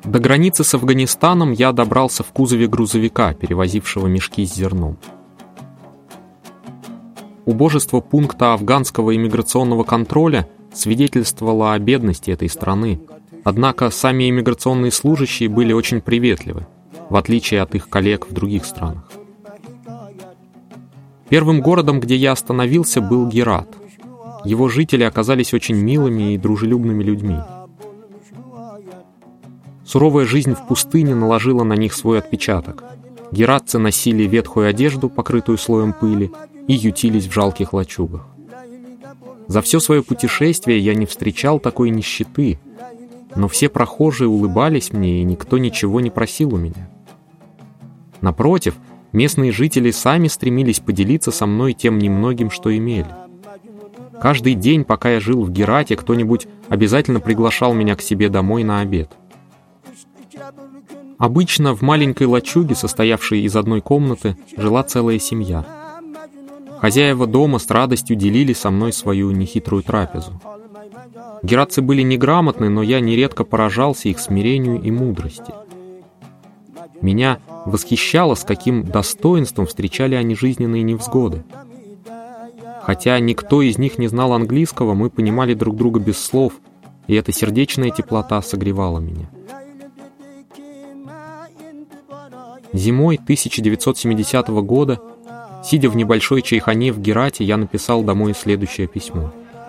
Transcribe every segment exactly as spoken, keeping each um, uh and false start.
До границы с Афганистаном я добрался в кузове грузовика, перевозившего мешки с зерном. Убожество пункта афганского иммиграционного контроля свидетельствовало о бедности этой страны, однако сами иммиграционные служащие были очень приветливы, в отличие от их коллег в других странах. Первым городом, где я остановился, был Герат. Его жители оказались очень милыми и дружелюбными людьми. Суровая жизнь в пустыне наложила на них свой отпечаток. Гератцы носили ветхую одежду, покрытую слоем пыли, и ютились в жалких лачугах. За все свое путешествие я не встречал такой нищеты, но все прохожие улыбались мне, и никто ничего не просил у меня. Напротив, местные жители сами стремились поделиться со мной тем немногим, что имели. Каждый день, пока я жил в Герате, кто-нибудь обязательно приглашал меня к себе домой на обед. Обычно в маленькой лачуге, состоявшей из одной комнаты, жила целая семья. Хозяева дома с радостью делили со мной свою нехитрую трапезу. Гератцы были неграмотны, но я нередко поражался их смирению и мудрости. Меня восхищало, с каким достоинством встречали они жизненные невзгоды. Хотя никто из них не знал английского, мы понимали друг друга без слов, и эта сердечная теплота согревала меня. Зимой тысяча девятьсот семидесятого года, сидя в небольшой чайхане в Герате, я написал домой следующее письмо.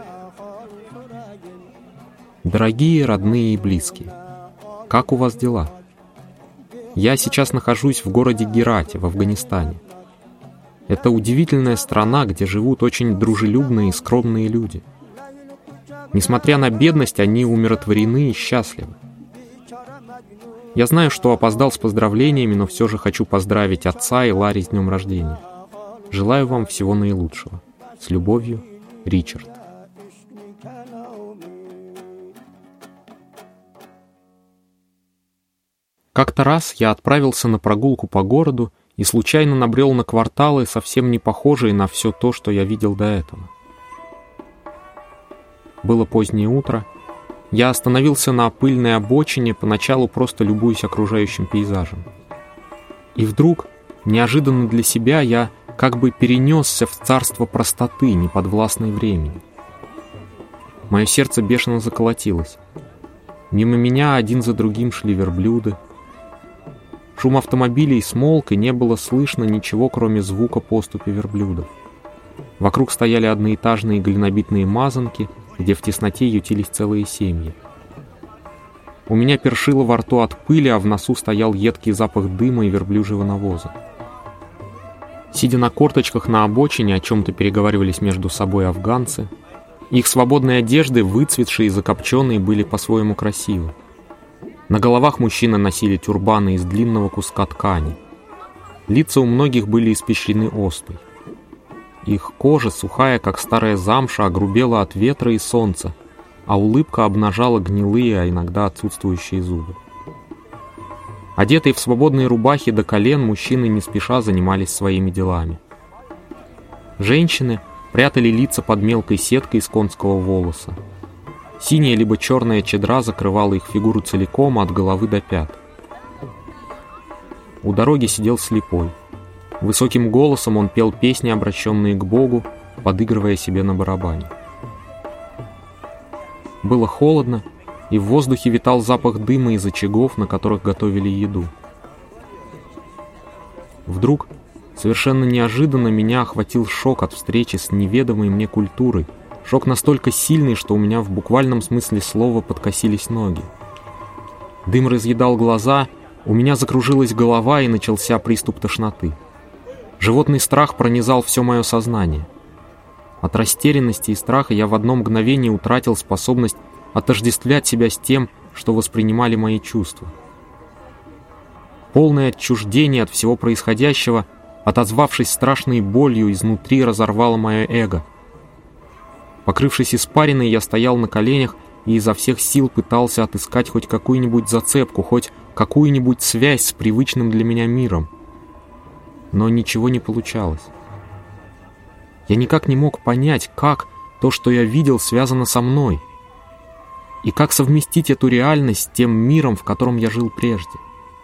«Дорогие, родные и близкие, как у вас дела? Я сейчас нахожусь в городе Герате, в Афганистане. Это удивительная страна, где живут очень дружелюбные и скромные люди. Несмотря на бедность, они умиротворены и счастливы. Я знаю, что опоздал с поздравлениями, но все же хочу поздравить отца и Ларри с днем рождения. Желаю вам всего наилучшего. С любовью, Ричард». Как-то раз я отправился на прогулку по городу и случайно набрел на кварталы, совсем не похожие на все то, что я видел до этого. Было позднее утро. Я остановился на пыльной обочине, поначалу просто любуясь окружающим пейзажем. И вдруг, неожиданно для себя, я как бы перенесся в царство простоты, неподвластной времени. Мое сердце бешено заколотилось. Мимо меня один за другим шли верблюды. Шум автомобилей смолк, и не было слышно ничего, кроме звука поступи верблюдов. Вокруг стояли одноэтажные глинобитные мазанки, где в тесноте ютились целые семьи. У меня першило во рту от пыли, а в носу стоял едкий запах дыма и верблюжьего навоза. Сидя на корточках на обочине, о чем-то переговаривались между собой афганцы. Их свободные одежды, выцветшие и закопченные, были по-своему красивы. На головах мужчины носили тюрбаны из длинного куска ткани. Лица у многих были испещрены оспой. Их кожа, сухая, как старая замша, огрубела от ветра и солнца, а улыбка обнажала гнилые, а иногда отсутствующие зубы. Одетые в свободные рубахи до колен, мужчины не спеша занимались своими делами. Женщины прятали лица под мелкой сеткой из конского волоса. Синяя либо черная чадра закрывала их фигуру целиком от головы до пят. У дороги сидел слепой. Высоким голосом он пел песни, обращенные к Богу, подыгрывая себе на барабане. Было холодно, и в воздухе витал запах дыма из очагов, на которых готовили еду. Вдруг, совершенно неожиданно, меня охватил шок от встречи с неведомой мне культурой. Шок настолько сильный, что у меня в буквальном смысле слова подкосились ноги. Дым разъедал глаза, у меня закружилась голова и начался приступ тошноты. Животный страх пронизал все мое сознание. От растерянности и страха я в одно мгновение утратил способность отождествлять себя с тем, что воспринимали мои чувства. Полное отчуждение от всего происходящего, отозвавшись страшной болью, изнутри разорвало мое эго. Покрывшись испариной, я стоял на коленях и изо всех сил пытался отыскать хоть какую-нибудь зацепку, хоть какую-нибудь связь с привычным для меня миром. Но ничего не получалось. Я никак не мог понять, как то, что я видел, связано со мной. И как совместить эту реальность с тем миром, в котором я жил прежде?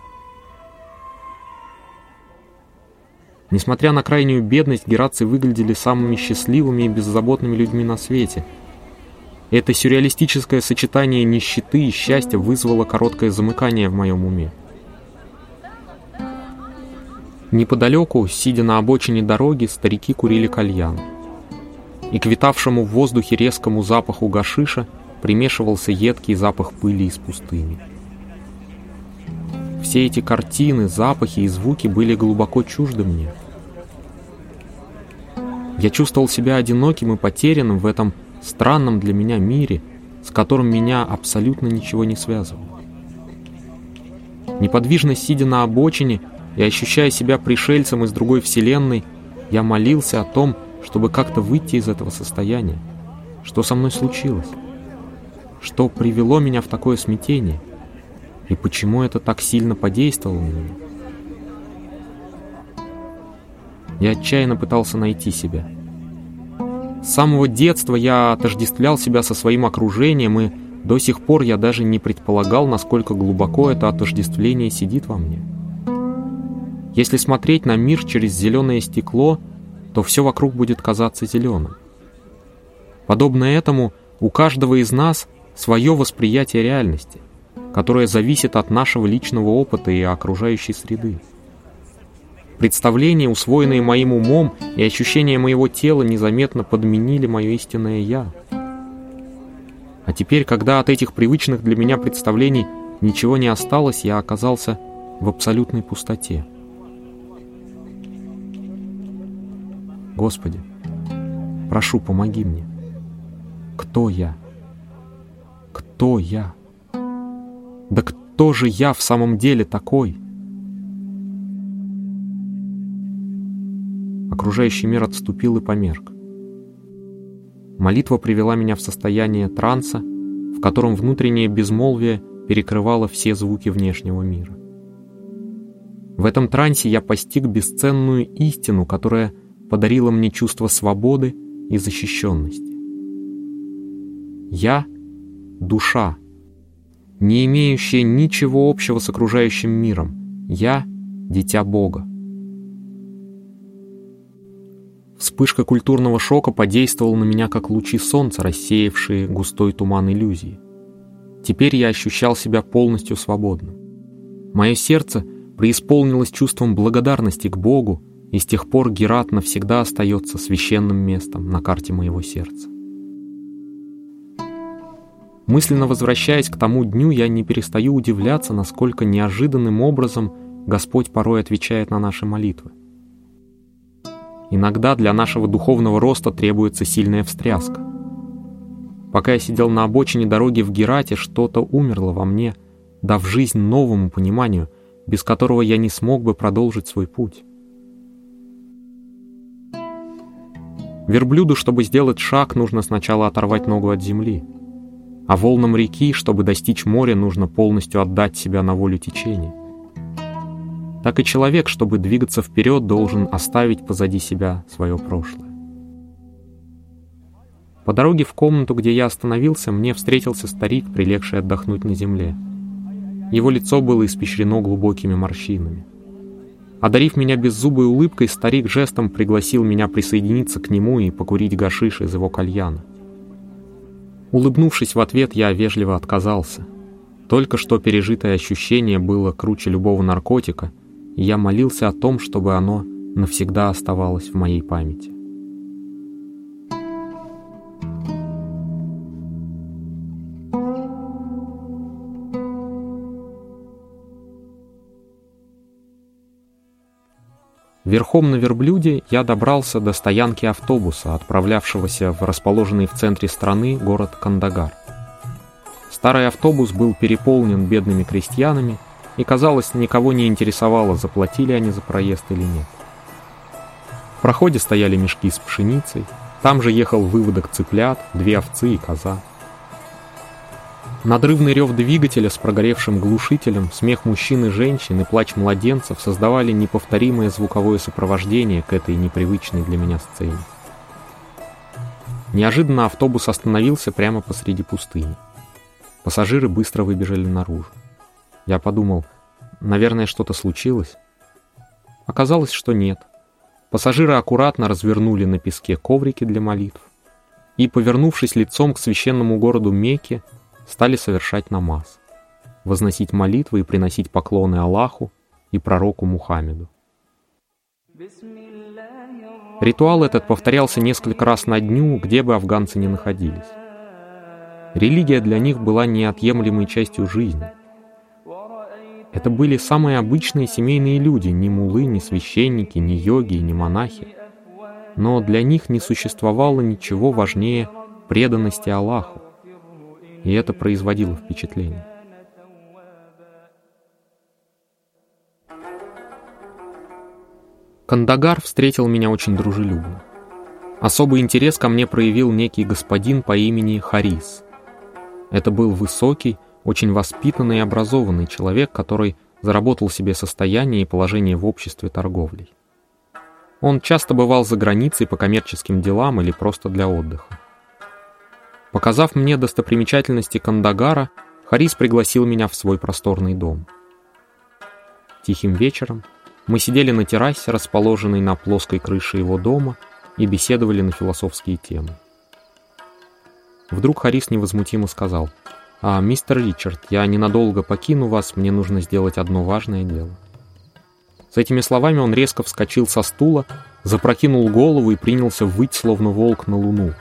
Несмотря на крайнюю бедность, гератцы выглядели самыми счастливыми и беззаботными людьми на свете. Это сюрреалистическое сочетание нищеты и счастья вызвало короткое замыкание в моем уме. Неподалеку, сидя на обочине дороги, старики курили кальян. И к витавшему в воздухе резкому запаху гашиша примешивался едкий запах пыли из пустыни. Все эти картины, запахи и звуки были глубоко чужды мне. Я чувствовал себя одиноким и потерянным в этом странном для меня мире, с которым меня абсолютно ничего не связывало. Неподвижно сидя на обочине и ощущая себя пришельцем из другой вселенной, я молился о том, чтобы как-то выйти из этого состояния. Что со мной случилось? Что привело меня в такое смятение? И почему это так сильно подействовало на меня? Я отчаянно пытался найти себя. С самого детства я отождествлял себя со своим окружением, и до сих пор я даже не предполагал, насколько глубоко это отождествление сидит во мне. Если смотреть на мир через зеленое стекло, то все вокруг будет казаться зеленым. Подобно этому, у каждого из нас свое восприятие реальности, которое зависит от нашего личного опыта и окружающей среды. Представления, усвоенные моим умом, и ощущения моего тела незаметно подменили мое истинное «я». А теперь, когда от этих привычных для меня представлений ничего не осталось, я оказался в абсолютной пустоте. Господи, прошу, помоги мне. Кто я? Кто я? Да кто же я в самом деле такой? Окружающий мир отступил и померк. Молитва привела меня в состояние транса, в котором внутреннее безмолвие перекрывало все звуки внешнего мира. В этом трансе я постиг бесценную истину, которая подарила мне чувство свободы и защищенности. Я — душа, не имеющая ничего общего с окружающим миром. Я — дитя Бога. Вспышка культурного шока подействовала на меня, как лучи солнца, рассеявшие густой туман иллюзии. Теперь я ощущал себя полностью свободным. Мое сердце преисполнилось чувством благодарности к Богу, и с тех пор Герат навсегда остается священным местом на карте моего сердца. Мысленно возвращаясь к тому дню, я не перестаю удивляться, насколько неожиданным образом Господь порой отвечает на наши молитвы. Иногда для нашего духовного роста требуется сильная встряска. Пока я сидел на обочине дороги в Герате, что-то умерло во мне, дав жизнь новому пониманию, без которого я не смог бы продолжить свой путь. Верблюду, чтобы сделать шаг, нужно сначала оторвать ногу от земли. А волнам реки, чтобы достичь моря, нужно полностью отдать себя на волю течения. Так и человек, чтобы двигаться вперед, должен оставить позади себя свое прошлое. По дороге в комнату, где я остановился, мне встретился старик, прилегший отдохнуть на земле. Его лицо было испещрено глубокими морщинами. Одарив меня беззубой улыбкой, старик жестом пригласил меня присоединиться к нему и покурить гашиш из его кальяна. Улыбнувшись в ответ, я вежливо отказался. Только что пережитое ощущение было круче любого наркотика, и я молился о том, чтобы оно навсегда оставалось в моей памяти. Верхом на верблюде я добрался до стоянки автобуса, отправлявшегося в расположенный в центре страны город Кандагар. Старый автобус был переполнен бедными крестьянами, и, казалось, никого не интересовало, заплатили они за проезд или нет. В проходе стояли мешки с пшеницей, там же ехал выводок цыплят, две овцы и коза. Надрывный рев двигателя с прогоревшим глушителем, смех мужчин и женщин и плач младенцев создавали неповторимое звуковое сопровождение к этой непривычной для меня сцене. Неожиданно автобус остановился прямо посреди пустыни. Пассажиры быстро выбежали наружу. Я подумал, наверное, что-то случилось. Оказалось, что нет. Пассажиры аккуратно развернули на песке коврики для молитв и, повернувшись лицом к священному городу Мекке, стали совершать намаз, возносить молитвы и приносить поклоны Аллаху и пророку Мухаммеду. Ритуал этот повторялся несколько раз на дню, где бы афганцы ни находились. Религия для них была неотъемлемой частью жизни. Это были самые обычные семейные люди, ни муллы, ни священники, ни йоги, ни монахи. Но для них не существовало ничего важнее преданности Аллаху, и это производило впечатление. Кандагар встретил меня очень дружелюбно. Особый интерес ко мне проявил некий господин по имени Харис. Это был высокий, очень воспитанный и образованный человек, который заработал себе состояние и положение в обществе торговлей. Он часто бывал за границей по коммерческим делам или просто для отдыха. Показав мне достопримечательности Кандагара, Харис пригласил меня в свой просторный дом. Тихим вечером мы сидели на террасе, расположенной на плоской крыше его дома, и беседовали на философские темы. Вдруг Харис невозмутимо сказал: «А, мистер Ричард, я ненадолго покину вас, мне нужно сделать одно важное дело». С этими словами он резко вскочил со стула, запрокинул голову и принялся выть, словно волк на луну.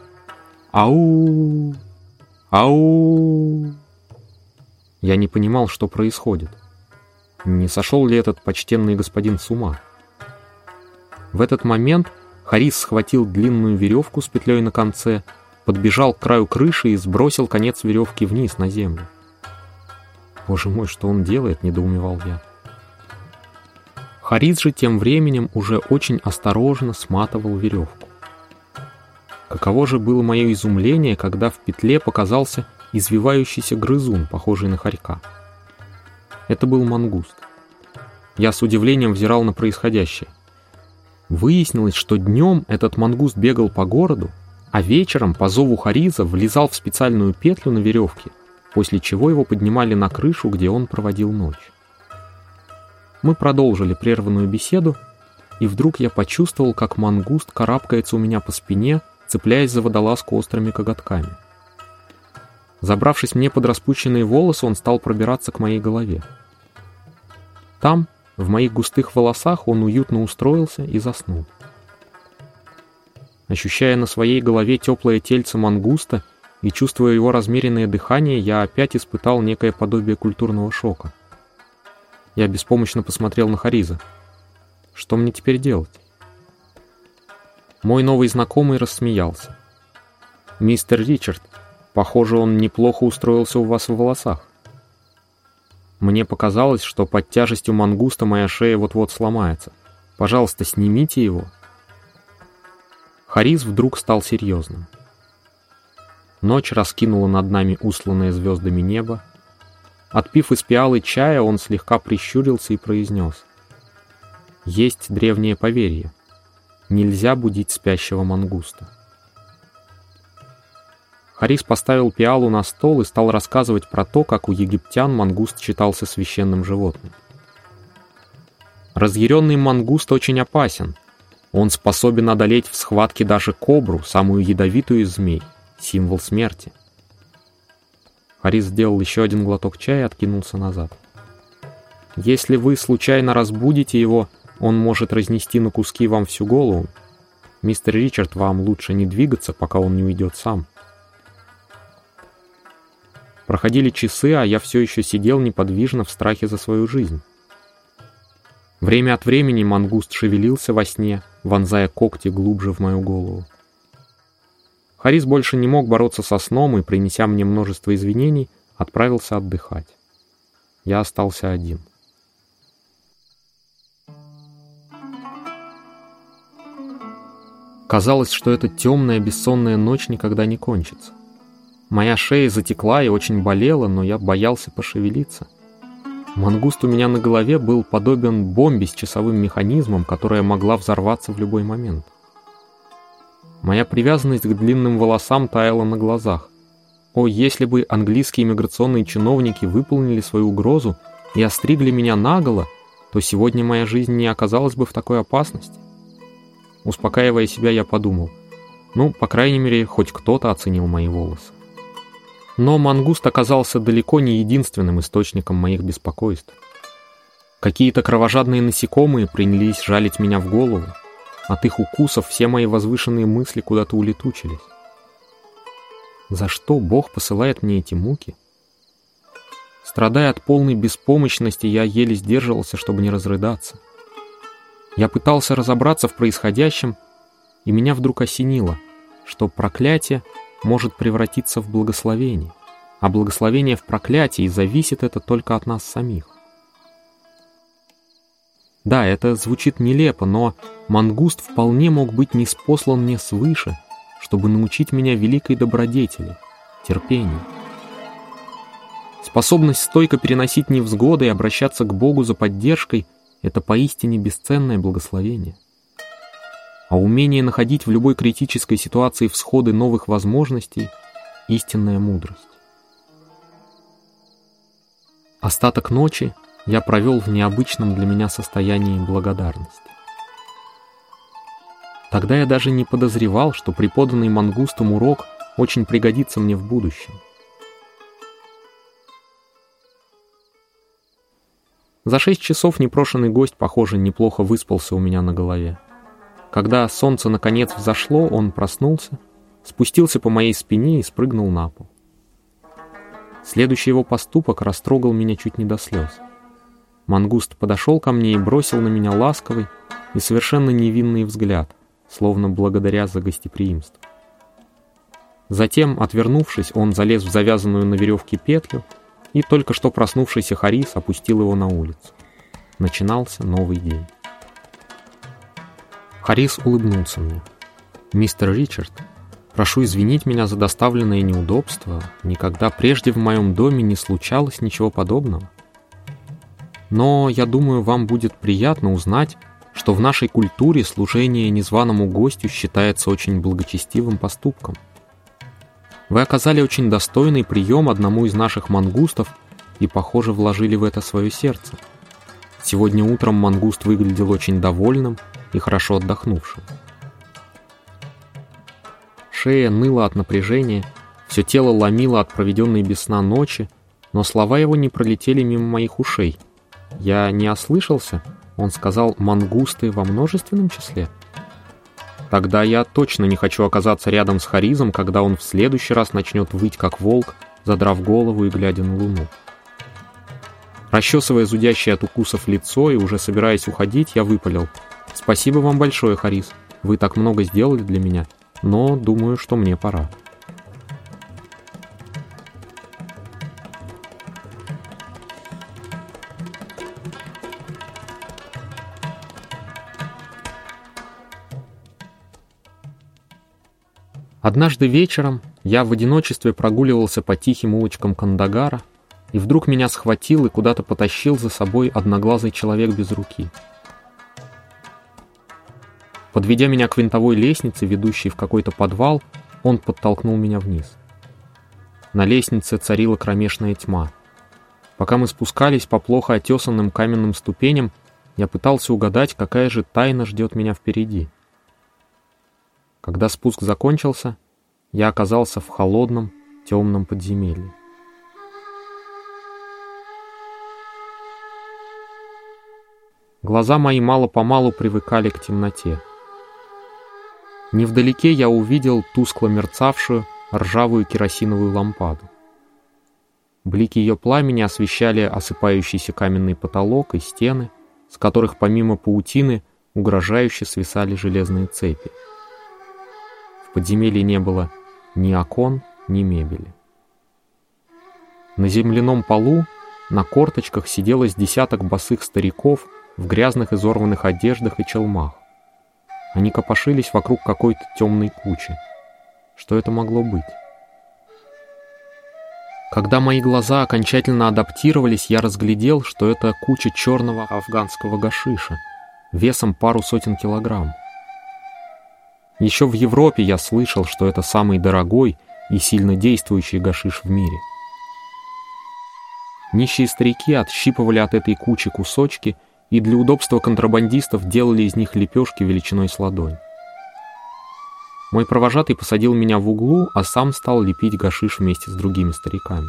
«Ау! Ау!» Я не понимал, что происходит. Не сошел ли этот почтенный господин с ума? В этот момент Харис схватил длинную веревку с петлей на конце, подбежал к краю крыши и сбросил конец веревки вниз на землю. «Боже мой, что он делает?» — недоумевал я. Харис же тем временем уже очень осторожно сматывал веревку. Каково же было мое изумление, когда в петле показался извивающийся грызун, похожий на хорька. Это был мангуст. Я с удивлением взирал на происходящее. Выяснилось, что днем этот мангуст бегал по городу, а вечером по зову Хариза влезал в специальную петлю на веревке, после чего его поднимали на крышу, где он проводил ночь. Мы продолжили прерванную беседу, и вдруг я почувствовал, как мангуст карабкается у меня по спине, цепляясь за водолазку острыми коготками. Забравшись мне под распущенные волосы, он стал пробираться к моей голове. Там, в моих густых волосах, он уютно устроился и заснул. Ощущая на своей голове теплое тельце мангуста и чувствуя его размеренное дыхание, я опять испытал некое подобие культурного шока. Я беспомощно посмотрел на Хариза. Что мне теперь делать? Мой новый знакомый рассмеялся. «Мистер Ричард, похоже, он неплохо устроился у вас в волосах. Мне показалось, что под тяжестью мангуста моя шея вот-вот сломается. Пожалуйста, снимите его». Харис вдруг стал серьезным. Ночь раскинула над нами усланное звездами небо. Отпив из пиалы чая, он слегка прищурился и произнес: «Есть древнее поверье. Нельзя будить спящего мангуста». Харис поставил пиалу на стол и стал рассказывать про то, как у египтян мангуст считался священным животным. Разъяренный мангуст очень опасен. Он способен одолеть в схватке даже кобру, самую ядовитую из змей, символ смерти. Харис сделал еще один глоток чая и откинулся назад. «Если вы случайно разбудите его, он может разнести на куски вам всю голову. Мистер Ричард, вам лучше не двигаться, пока он не уйдет сам». Проходили часы, а я все еще сидел неподвижно в страхе за свою жизнь. Время от времени мангуст шевелился во сне, вонзая когти глубже в мою голову. Харис больше не мог бороться со сном и, принеся мне множество извинений, отправился отдыхать. Я остался один. Казалось, что эта темная бессонная ночь никогда не кончится. Моя шея затекла и очень болела, но я боялся пошевелиться. Мангуст у меня на голове был подобен бомбе с часовым механизмом, которая могла взорваться в любой момент. Моя привязанность к длинным волосам таяла на глазах. О, если бы английские иммиграционные чиновники выполнили свою угрозу и остригли меня наголо, то сегодня моя жизнь не оказалась бы в такой опасности. Успокаивая себя, я подумал, ну, по крайней мере, хоть кто-то оценил мои волосы. Но мангуст оказался далеко не единственным источником моих беспокойств. Какие-то кровожадные насекомые принялись жалить меня в голову. От их укусов все мои возвышенные мысли куда-то улетучились. За что Бог посылает мне эти муки? Страдая от полной беспомощности, я еле сдерживался, чтобы не разрыдаться. Я пытался разобраться в происходящем, и меня вдруг осенило, что проклятие может превратиться в благословение, а благословение в проклятие, и зависит это только от нас самих. Да, это звучит нелепо, но мангуст вполне мог быть ниспослан мне свыше, чтобы научить меня великой добродетели, терпению. Способность стойко переносить невзгоды и обращаться к Богу за поддержкой — это поистине бесценное благословение. А умение находить в любой критической ситуации всходы новых возможностей — истинная мудрость. Остаток ночи я провел в необычном для меня состоянии благодарности. Тогда я даже не подозревал, что преподанный мангустом урок очень пригодится мне в будущем. За шесть часов непрошенный гость, похоже, неплохо выспался у меня на голове. Когда солнце наконец взошло, он проснулся, спустился по моей спине и спрыгнул на пол. Следующий его поступок растрогал меня чуть не до слез. Мангуст подошел ко мне и бросил на меня ласковый и совершенно невинный взгляд, словно благодаря за гостеприимство. Затем, отвернувшись, он залез в завязанную на веревке петлю, и только что проснувшийся Харис опустил его на улицу. Начинался новый день. Харис улыбнулся мне. «Мистер Ричард, прошу извинить меня за доставленное неудобство. Никогда прежде в моем доме не случалось ничего подобного. Но, я думаю, вам будет приятно узнать, что в нашей культуре служение незваному гостю считается очень благочестивым поступком. Вы оказали очень достойный прием одному из наших мангустов и, похоже, вложили в это свое сердце. Сегодня утром мангуст выглядел очень довольным и хорошо отдохнувшим. Шея ныла от напряжения, все тело ломило от проведенной без сна ночи, но слова его не пролетели мимо моих ушей. Я не ослышался, он сказал «мангусты» во множественном числе. Тогда я точно не хочу оказаться рядом с Харизом, когда он в следующий раз начнет выть как волк, задрав голову и глядя на луну. Расчесывая зудящее от укусов лицо и уже собираясь уходить, я выпалил: «Спасибо вам большое, Харис, вы так много сделали для меня, но думаю, что мне пора». Однажды вечером я в одиночестве прогуливался по тихим улочкам Кандагара, и вдруг меня схватил и куда-то потащил за собой одноглазый человек без руки. Подведя меня к винтовой лестнице, ведущей в какой-то подвал, он подтолкнул меня вниз. На лестнице царила кромешная тьма. Пока мы спускались по плохо отесанным каменным ступеням, я пытался угадать, какая же тайна ждет меня впереди. Когда спуск закончился, я оказался в холодном, темном подземелье. Глаза мои мало-помалу привыкали к темноте. Невдалеке я увидел тускло мерцавшую ржавую керосиновую лампаду. Блики ее пламени освещали осыпающийся каменный потолок и стены, с которых помимо паутины угрожающе свисали железные цепи. В подземелье не было ни окон, ни мебели. На земляном полу на корточках сидело с десяток босых стариков в грязных изорванных одеждах и челмах. Они копошились вокруг какой-то темной кучи. Что это могло быть? Когда мои глаза окончательно адаптировались, я разглядел, что это куча черного афганского гашиша, весом пару сотен килограмм. Еще в Европе я слышал, что это самый дорогой и сильно действующий гашиш в мире. Нищие старики отщипывали от этой кучи кусочки и для удобства контрабандистов делали из них лепешки величиной с ладонь. Мой провожатый посадил меня в углу, а сам стал лепить гашиш вместе с другими стариками.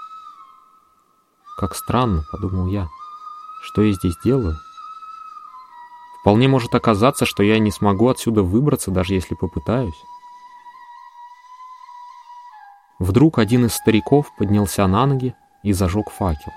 «Как странно», — подумал я, — «что я здесь делаю? Вполне может оказаться, что я не смогу отсюда выбраться, даже если попытаюсь». Вдруг один из стариков поднялся на ноги и зажег факел.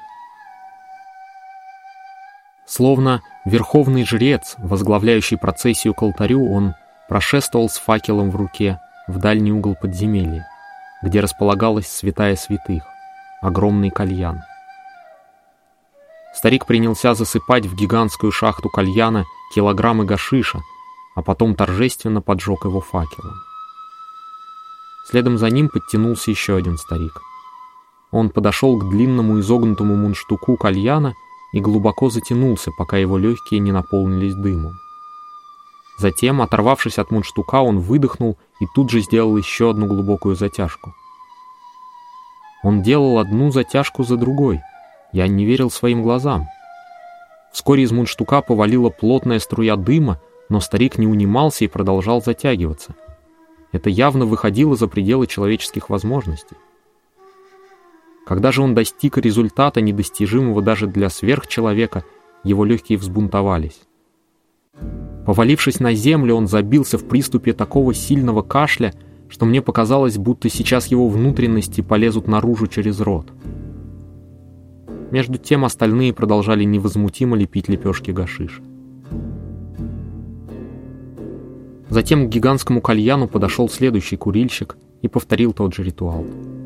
Словно верховный жрец, возглавляющий процессию к алтарю, он прошествовал с факелом в руке в дальний угол подземелья, где располагалась святая святых, огромный кальян. Старик принялся засыпать в гигантскую шахту кальяна килограммы гашиша, а потом торжественно поджег его факелом. Следом за ним подтянулся еще один старик. Он подошел к длинному изогнутому мундштуку кальяна и глубоко затянулся, пока его легкие не наполнились дымом. Затем, оторвавшись от мундштука, он выдохнул и тут же сделал еще одну глубокую затяжку. Он делал одну затяжку за другой. Я не верил своим глазам. Вскоре из мундштука повалила плотная струя дыма, но старик не унимался и продолжал затягиваться. Это явно выходило за пределы человеческих возможностей. Когда же он достиг результата, недостижимого даже для сверхчеловека, его легкие взбунтовались. Повалившись на землю, он забился в приступе такого сильного кашля, что мне показалось, будто сейчас его внутренности полезут наружу через рот. Между тем остальные продолжали невозмутимо лепить лепешки гашиша. Затем к гигантскому кальяну подошел следующий курильщик и повторил тот же ритуал.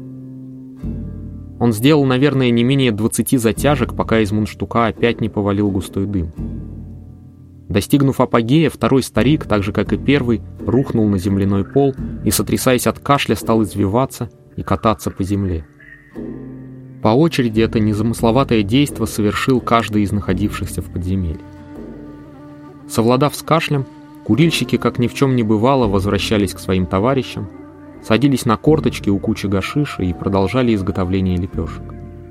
Он сделал, наверное, не менее двадцати затяжек, пока из мундштука опять не повалил густой дым. Достигнув апогея, второй старик, так же как и первый, рухнул на земляной пол и, сотрясаясь от кашля, стал извиваться и кататься по земле. По очереди это незамысловатое действо совершил каждый из находившихся в подземелье. Совладав с кашлем, курильщики, как ни в чем не бывало, возвращались к своим товарищам, садились на корточки у кучи гашиша и продолжали изготовление лепешек.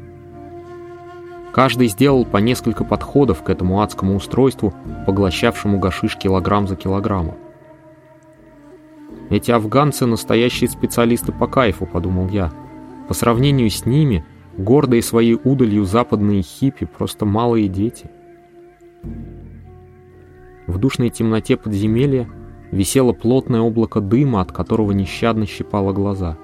Каждый сделал по несколько подходов к этому адскому устройству, поглощавшему гашиш килограмм за килограммом. «Эти афганцы — настоящие специалисты по кайфу», — подумал я. «По сравнению с ними, гордые своей удалью западные хиппи — просто малые дети». В душной темноте подземелья висело плотное облако дыма, от которого нещадно щипало глаза.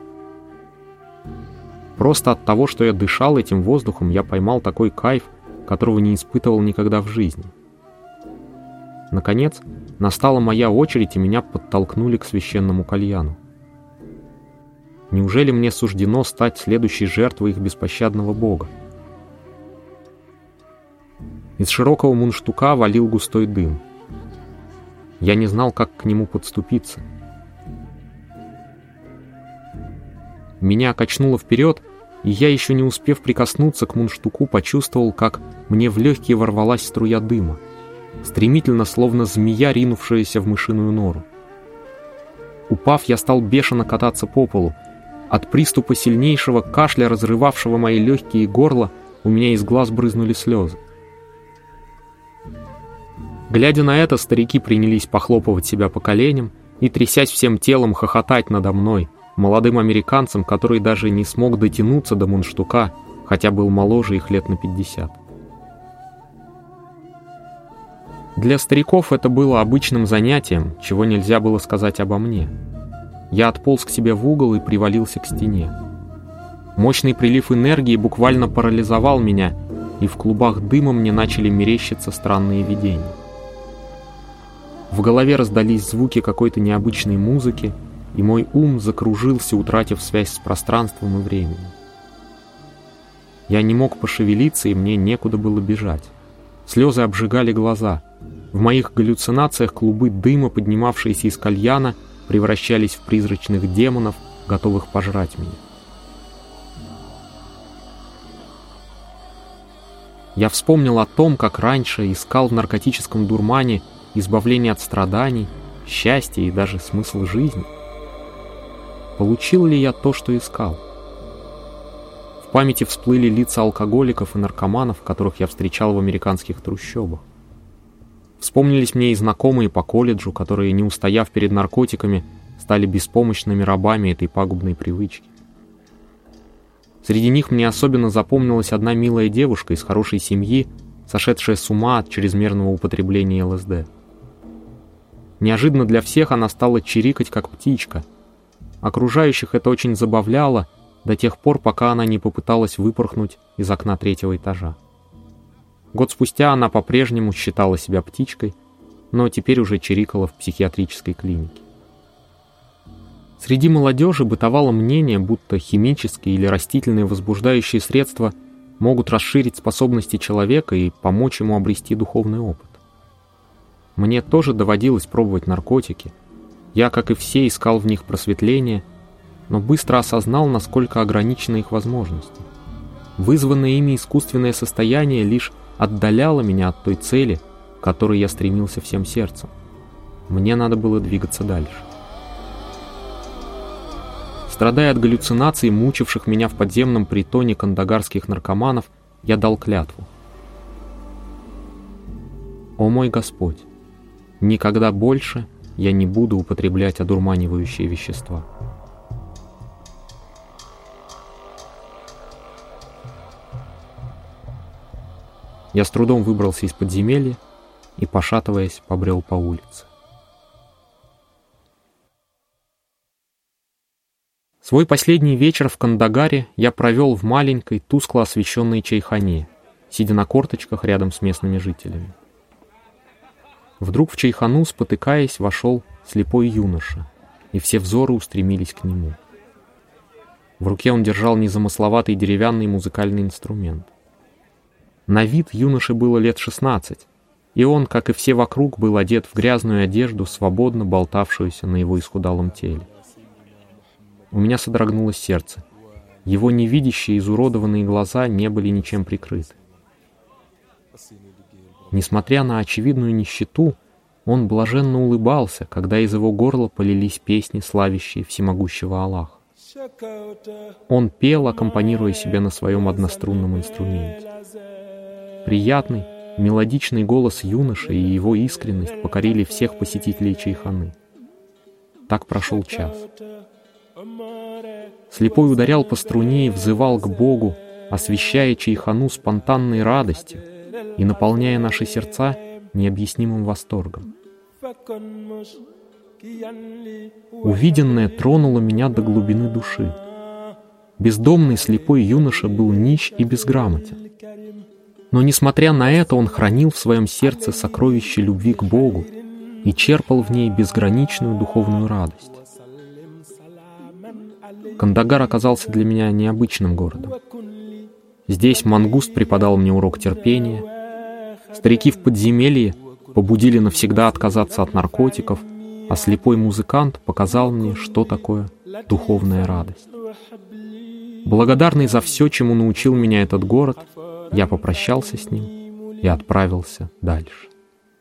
Просто от того, что я дышал этим воздухом, я поймал такой кайф, которого не испытывал никогда в жизни. Наконец, настала моя очередь, и меня подтолкнули к священному кальяну. Неужели мне суждено стать следующей жертвой их беспощадного бога? Из широкого мундштука валил густой дым. Я не знал, как к нему подступиться. Меня качнуло вперед, и я, еще не успев прикоснуться к мундштуку, почувствовал, как мне в легкие ворвалась струя дыма, стремительно, словно змея, ринувшаяся в мышиную нору. Упав, я стал бешено кататься по полу. От приступа сильнейшего кашля, разрывавшего мои легкие и горло, у меня из глаз брызнули слезы. Глядя на это, старики принялись похлопывать себя по коленям и, трясясь всем телом, хохотать надо мной, молодым американцем, который даже не смог дотянуться до мундштука, хотя был моложе их лет на пятьдесят. Для стариков это было обычным занятием, чего нельзя было сказать обо мне. Я отполз к себе в угол и привалился к стене. Мощный прилив энергии буквально парализовал меня, и в клубах дыма мне начали мерещиться странные видения. В голове раздались звуки какой-то необычной музыки, и мой ум закружился, утратив связь с пространством и временем. Я не мог пошевелиться, и мне некуда было бежать. Слезы обжигали глаза. В моих галлюцинациях клубы дыма, поднимавшиеся из кальяна, превращались в призрачных демонов, готовых пожрать меня. Я вспомнил о том, как раньше искал в наркотическом дурмане избавление от страданий, счастья и даже смысл жизни. Получил ли я то, что искал? В памяти всплыли лица алкоголиков и наркоманов, которых я встречал в американских трущобах. Вспомнились мне и знакомые по колледжу, которые, не устояв перед наркотиками, стали беспомощными рабами этой пагубной привычки. Среди них мне особенно запомнилась одна милая девушка из хорошей семьи, сошедшая с ума от чрезмерного употребления эл эс дэ. Неожиданно для всех она стала чирикать, как птичка. Окружающих это очень забавляло до тех пор, пока она не попыталась выпорхнуть из окна третьего этажа. Год спустя она по-прежнему считала себя птичкой, но теперь уже чирикала в психиатрической клинике. Среди молодежи бытовало мнение, будто химические или растительные возбуждающие средства могут расширить способности человека и помочь ему обрести духовный опыт. Мне тоже доводилось пробовать наркотики. Я, как и все, искал в них просветление, но быстро осознал, насколько ограничены их возможности. Вызванное ими искусственное состояние лишь отдаляло меня от той цели, к которой я стремился всем сердцем. Мне надо было двигаться дальше. Страдая от галлюцинаций, мучивших меня в подземном притоне кандагарских наркоманов, я дал клятву. «О мой Господь, никогда больше я не буду употреблять одурманивающие вещества». Я с трудом выбрался из подземелья и, пошатываясь, побрел по улице. Свой последний вечер в Кандагаре я провел в маленькой, тускло освещенной чайхане, сидя на корточках рядом с местными жителями. Вдруг в чайхану, спотыкаясь, вошел слепой юноша, и все взоры устремились к нему. В руке он держал незамысловатый деревянный музыкальный инструмент. На вид юноше было лет шестнадцать, и он, как и все вокруг, был одет в грязную одежду, свободно болтавшуюся на его исхудалом теле. У меня содрогнулось сердце. Его невидящие изуродованные глаза не были ничем прикрыты. Несмотря на очевидную нищету, он блаженно улыбался, когда из его горла полились песни, славящие всемогущего Аллаха. Он пел, аккомпанируя себе на своем однострунном инструменте. Приятный, мелодичный голос юноши и его искренность покорили всех посетителей чайханы. Так прошел час. Слепой ударял по струне и взывал к Богу, освещая чайхану спонтанной радостью и наполняя наши сердца необъяснимым восторгом. Увиденное тронуло меня до глубины души. Бездомный слепой юноша был нищ и безграмотен. Но, несмотря на это, он хранил в своем сердце сокровище любви к Богу и черпал в ней безграничную духовную радость. Кандагар оказался для меня необычным городом. Здесь мангуст преподал мне урок терпения, старики в подземелье побудили навсегда отказаться от наркотиков, а слепой музыкант показал мне, что такое духовная радость. Благодарный за все, чему научил меня этот город, я попрощался с ним и отправился дальше.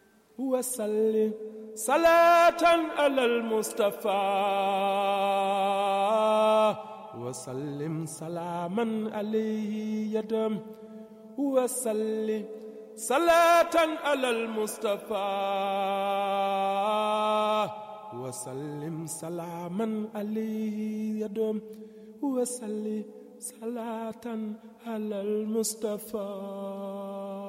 Салатан алал Мустафа, вассалим саламан алейхи ядам, вассалим салатан алал Мустафа, вассалим саламан алейхи ядам, вассалим салатан алал Мустафа.